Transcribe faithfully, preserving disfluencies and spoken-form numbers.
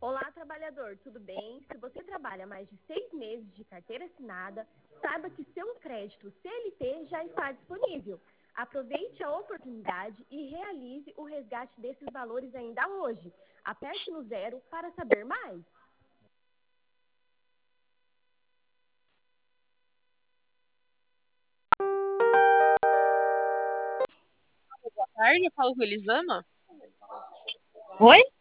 Olá, trabalhador, tudo bem? Se você trabalha mais de seis meses de carteira assinada, saiba que seu crédito C L T já está disponível. Aproveite a oportunidade e realize o resgate desses valores ainda hoje. Aperte no zero para saber mais. Boa tarde, eu falo com Elisama. Oi?